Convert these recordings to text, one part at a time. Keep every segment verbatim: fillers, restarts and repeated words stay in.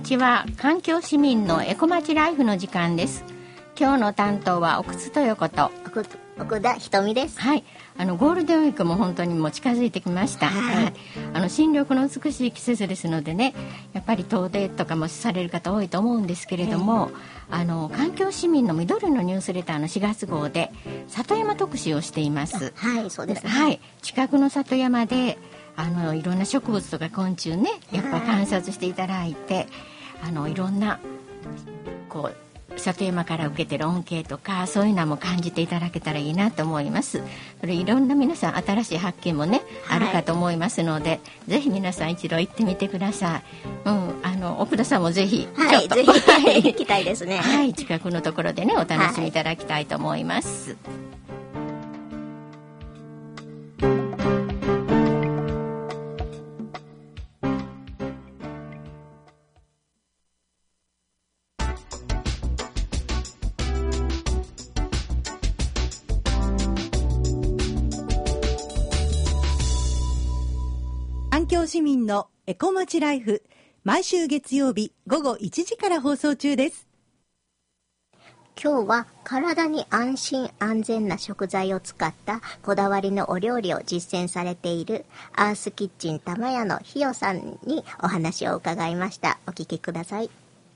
ちは。環境市民のエコまちライフの時間です。今日の担当は奥津豊子と奥田ひとみです。 はい、あのゴールデンウィークも本当にもう近づいてきました、はいはい、あの新緑の美しい季節ですのでね、やっぱり遠出とかもされる方多いと思うんですけれども、あの環境市民の緑のニュースレターのしがつ号で里山特集をしています。 はい、そうですね、 はい、近くの里山であのいろんな植物とか昆虫ね、やっぱ観察していただいて、あのいろんなこう里山から受けてる恩恵とかそういうのも感じていただけたらいいなと思います。それいろんな皆さん新しい発見もね、はい、あるかと思いますので、ぜひ皆さん一度行ってみてください。うん、あの奥田さんもぜひちょっと、 はい、ぜひ行きたいですね。 はい、近くのところでねお楽しみいただきたいと思います。はい、 環境市民のエコまちライフ、毎週月曜日午後いちじから放送中です。 今日は体に安心安全な食材を使ったこだわりのお料理を実践されているアースキッチン玉屋のひよさんにお話を伺いました。お聞きください。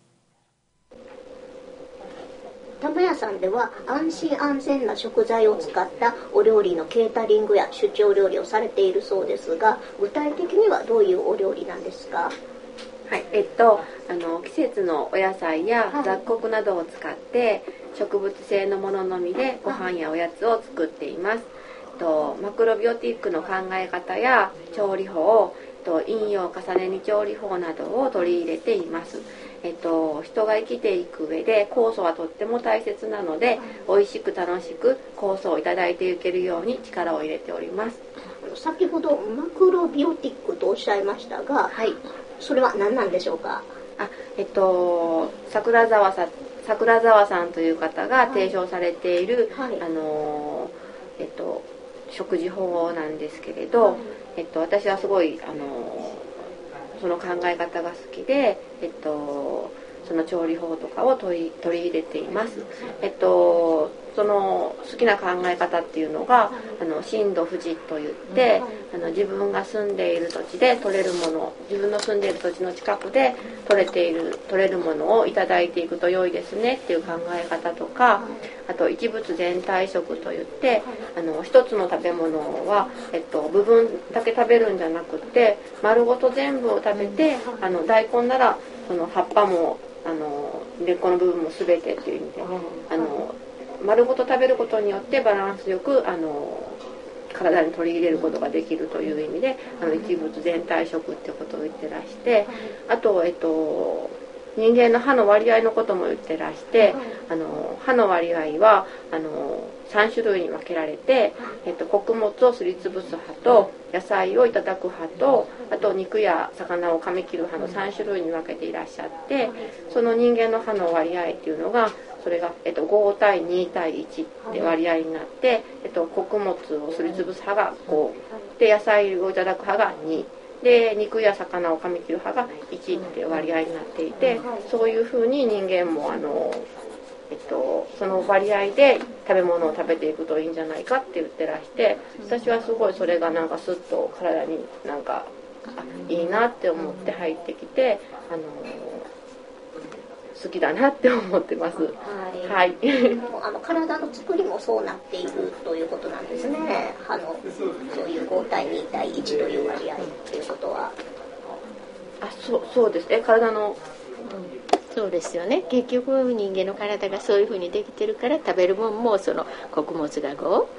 玉屋さんでは安心安全な食材を使ったお料理のケータリングや出張料理をされているそうですが、具体的にはどういうお料理なんですか？ はい、えっとあの季節のお野菜や雑穀などを使って植物性のもののみでご飯やおやつを作っています。とマクロビオティックの考え方や調理法と陰陽重ね煮調理法などを取り入れています。えっと、人が生きていく上で酵素はとっても大切なので、美味しく楽しく酵素をいただいていけるように力を入れております。 先ほどマクロビオティックとおっしゃいましたが、はい、それは何なんでしょうか？ あ、えっと、桜沢さん桜沢さんという方が提唱されている、はい、あのえっと、食事法なんですけれど、はい、えっと、私はすごいあのその考え方が好きで、えっと、その調理法とかを取り、取り入れています。えっと、その好きな考え方っていうのがあの震度富士といって、あの自分が住んでいる土地で取れるもの、自分の住んでいる土地の近くで取れている取れるものをいただいていくと良いですねっていう考え方とか、あと一物全体食といって、あの一つの食べ物は、えっと、部分だけ食べるんじゃなくて丸ごと全部を食べて、あの大根ならその葉っぱもあの根っこの部分も全てっていう意味で、あの丸ごと食べることによってバランスよくあの体に取り入れることができるという意味で、あの一物全体食ってことを言ってらして、あと、えっと、人間の歯の割合のことも言ってらして、あの歯の割合はあのさん種類に分けられて、えっと、穀物をすりつぶす歯と野菜をいただく歯と、あと肉や魚を噛み切る歯のさん種類に分けていらっしゃって、その人間の歯の割合っていうのがそれが、えっと、ご対に対いちって割合になって、えっと、穀物をすりつぶす歯がごで、野菜をいただく歯がにで、肉や魚を噛み切る歯がいちって割合になっていて、そういうふうに人間もあの、えっと、その割合で食べ物を食べていくといいんじゃないかって言ってらして、私はすごいそれがなんかスッと体になんかいいなって思って入ってきて、あの好きだなって思ってます。はい。 あの体の作りもそうなっているということなんですね。歯のそういうご対に対いちという割合ということは。 あ、そうそうですね。体の、うん、 そうですよね。結局人間の体がそういう風にできてるから、食べるもんもその穀物がご、はい、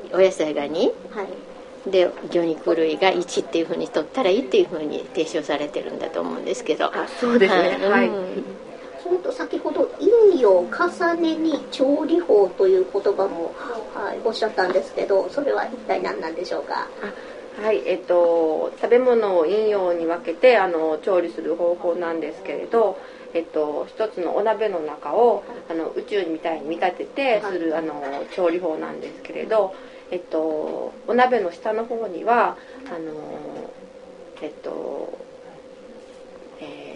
お野菜がに、はい、で魚肉類がいちっていう風に取ったらいいっていう風に提唱されてるんだと思うんですけど。 あ、そうですね。はい。うん、 それと先ほど陰陽重ねに調理法という言葉も、はい、おっしゃったんですけど、それは一体何なんでしょうか？ あ、はい、えっと食べ物を陰陽に分けてあの調理する方法なんですけれど、えっと、一つのお鍋の中をあの宇宙みたいに見立ててするあの調理法なんですけれど、えっと、お鍋の下の方にはあの、えっとえー、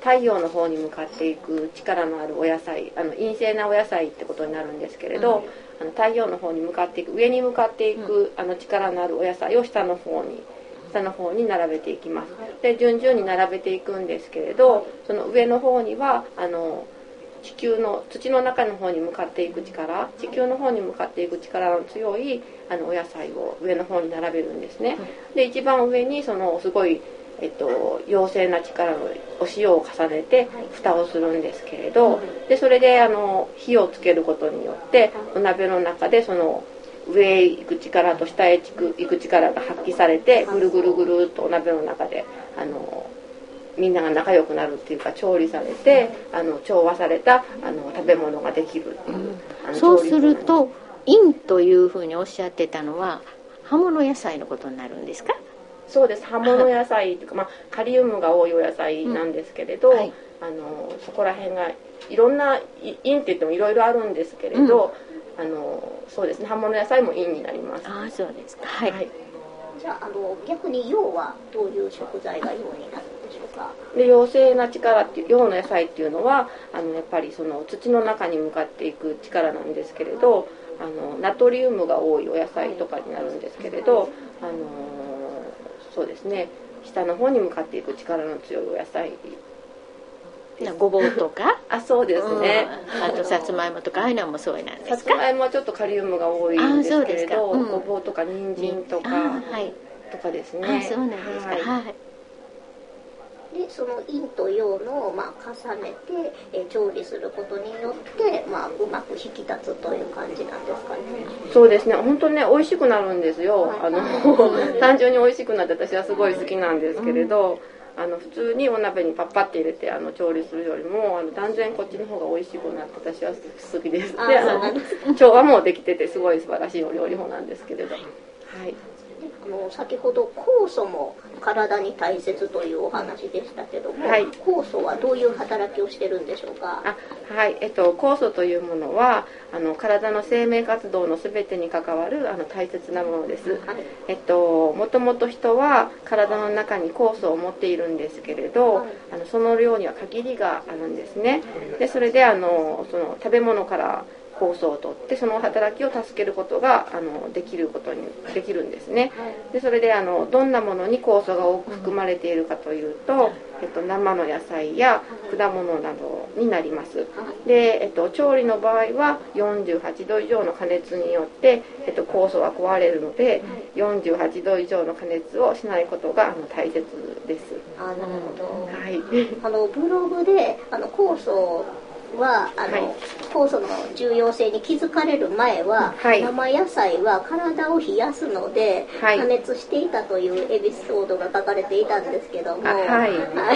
太陽の方に向かっていく力のあるお野菜、あの陰性なお野菜ってことになるんですけれど、うん、あの太陽の方に向かっていく、上に向かっていく、うん、あの力のあるお野菜を下の方に下の方に並べていきます。で順々に並べていくんですけれど、その上の方にはあの地球の土の中の方に向かっていく力、地球の方に向かっていく力の強いあのお野菜を上の方に並べるんですね。で一番上にそのすごい、えっと、陽性な力のお塩を重ねて蓋をするんですけれど、でそれであの火をつけることによってお鍋の中でその上へ行く力と下へ行く力が発揮されて、ぐるぐるぐるっとお鍋の中であのみんなが仲良くなるっていうか、調理されてあの調和されたあの食べ物ができるっていう、 うん、そうすると陰というふうにおっしゃってたのは葉物野菜のことになるんですか？ そうです。葉物野菜というか、まあ、カリウムが多いお野菜なんですけれど、うんはい、あのそこら辺がいろんな陰って言ってもいろいろあるんですけれど、うん、あのそうですね、葉物野菜も陰になります。 ああ、そうですか。はい、はい、 じゃあ、あの逆に陽はどういう食材が陽になるんでしょうか？ で陽性な力っていう陽の野菜っていうのはあのやっぱりその土の中に向かっていく力なんですけれど、あのナトリウムが多いお野菜とかになるんですけれど、あのそうですね、下の方に向かっていく力の強いお野菜、 ごぼうとかあ、そうですね、 うん、あとさつまいもとかああいうのもそうなんですか？ さつまいもはちょっとカリウムが多いんですけれど、 うん、 ごぼうとか人参とか、はい、とかですね。 あ、そうなんですか。はい、はい。 でその陰と陽の、まあ、重ねて、え調理することによって、まあ、うまく引き立つという感じなんですかね？ そうですね、本当にね美味しくなるんですよ。あの単純に美味しくなって私はすごい好きなんですけれど、うん、あの普通にお鍋にパッパって入れてあの調理するよりもあの断然こっちの方が美味しくなって私は好きです。であの調和もできててすごい素晴らしいお料理法なんですけれど、はい。 あの先ほど酵素も体に大切というお話でしたけども、はい、酵素はどういう働きをしてるんでしょうか？ あ、はい、えっと、酵素というものはあの体の生命活動のすべてに関わるあの大切なものです。はい、えっと、もともと人は体の中に酵素を持っているんですけれど、はい、あのその量には限りがあるんですね。でそれであのその食べ物から酵素を取ってその働きを助けることがあのできることにできるんですね。でそれであのどんなものに酵素が多く含まれているかというと、えっと、生の野菜や果物などになります。で、えっと、調理の場合はよんじゅうはちど以上の加熱によって、えっと、酵素は壊れるのでよんじゅうはちど以上の加熱をしないことがあの大切です。 あ、なるほど。 はい、 あのブログであの酵素はあの、はい、酵素の重要性に気づかれる前は、はい、生野菜は体を冷やすので、はい、加熱していたというエピソードが書かれていたんですけども、はい、 はい、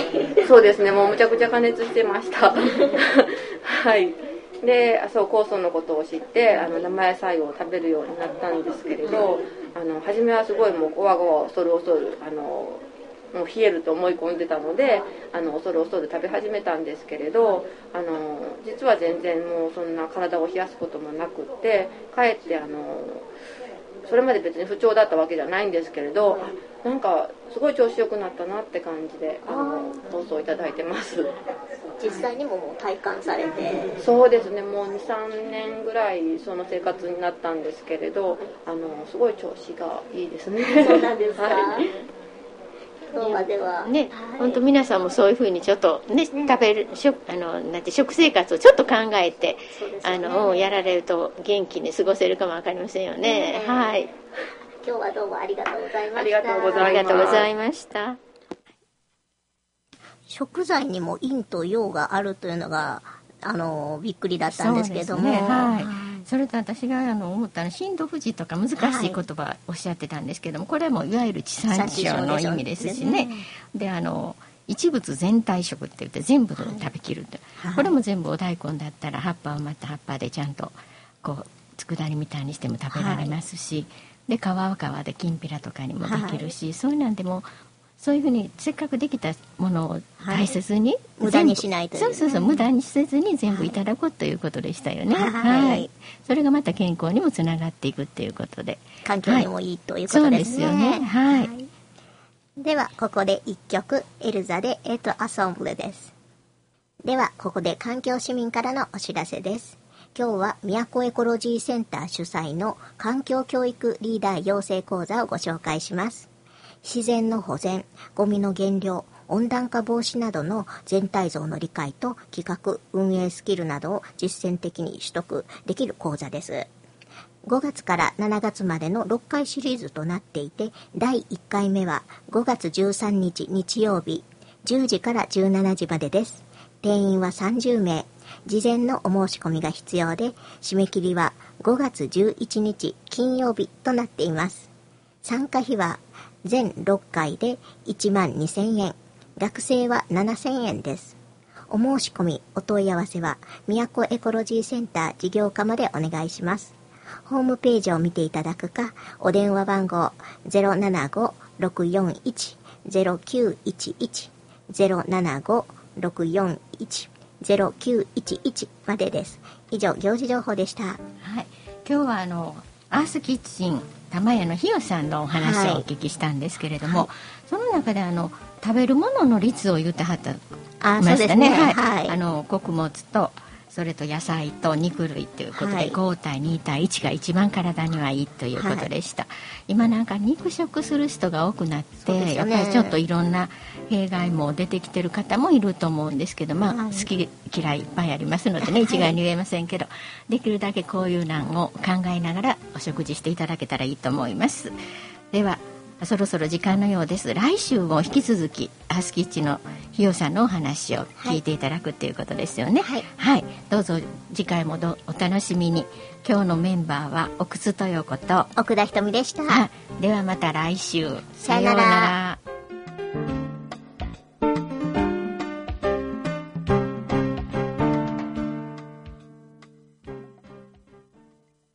そうですね、もうむちゃくちゃ加熱してましたはい。でそう酵素のことを知ってあの生野菜を食べるようになったんですけれど、あの初めはすごいもうゴワゴワ恐る恐るあのもう冷えると思い込んでたのであの恐る恐る食べ始めたんですけれど、あの実は全然もうそんな体を冷やすこともなくってかえってあのそれまで別に不調だったわけじゃないんですけれど、なんかすごい調子良くなったなって感じであの放送いただいてます。 実際にももう体感されて？そうですね、もう にさんねんぐらいその生活になったんですけれど、あのすごい調子がいいですね。 そうなんですか？はい、動画ではね、本当、はい、皆さんもそういうふうにちょっとね、うん、食べる食あのなんて食生活をちょっと考えて、ね、あのやられると元気に過ごせるかもわかりませんよね。ね、はい。 今日はどうもありがとうございました。 ありがとうございました。 ありがとうございました。 食材にも陰と陽があるというのがあのびっくりだったんですけども、 そうですね、はい。それと私があの思ったのは震度富士とか難しい言葉おっしゃってたんですけども、これもいわゆる地産地消の意味ですしね。であの一物全体食って言って全部食べきると、はい、これも全部お大根だったら葉っぱをまた葉っぱでちゃんとこう佃煮みたいにしても食べられますし、はい、で皮は皮できんぴらとかにもできるし、はい、そういうなんでもそういうふうにせっかくできたものを大切に、はい、 無駄にしないという、 そうそうそう、無駄にせずに全部いただこうということでしたよね。はい、はい、それがまた健康にもつながっていくっていうことで環境にもいい、はい、ということですね。 そうですよね。はい、はい、 ではここで一曲エルザでエトアソンブレです。 ではここで環境市民からのお知らせです。今日は都エコロジーセンター主催の環境教育リーダー養成講座をご紹介します。自然の保全、ゴミの減量、温暖化防止などの全体像の理解と企画、運営スキルなどを実践的に取得できる講座です。ごがつからしちがつまでのろっかいシリーズとなっていて、だいいっかいめはごがつじゅうさんにち日曜日じゅうじからじゅうしちじまでです。定員はさんじゅうめい。事前のお申し込みが必要で、締め切りはごがつじゅういちにち金曜日となっています。参加費は全ろっかいでいちまんにせんえん、学生はななせんえんです。お申し込み、お問い合わせは都エコロジーセンター事業課までお願いします。ホームページを見ていただくか、お電話番号 ゼロななご ろくよんいち ゼロきゅういちいち ゼロななご ろくよんいち ゼロきゅういちいちまでです。以上、行事情報でした。はい、 今日はあのアースキッチン玉屋のひよさんのお話をお聞きしたんですけれども、はい、その中であの食べるものの率を言ってはったあましたね。 はいはい、 あの穀物とそれと野菜と肉類ということで、はい、ごたいにたいいちが一番体にはいいということでした、はい、今なんか肉食する人が多くなって、ね、やっぱりちょっといろんな弊害も出てきてる方もいると思うんですけど、まあ、はい、好き嫌いいっぱいありますのでね、一概に言えませんけど、はい、できるだけこういう難を考えながらお食事していただけたらいいと思います。ではそろそろ時間のようです。来週も引き続きアースキッチンのひよさんのお話を聞いていただくということですよね。はい、はい、どうぞ次回もどお楽しみに。今日のメンバーは奥津豊子と奥田ひとみでした。 ではまた来週。 さようなら。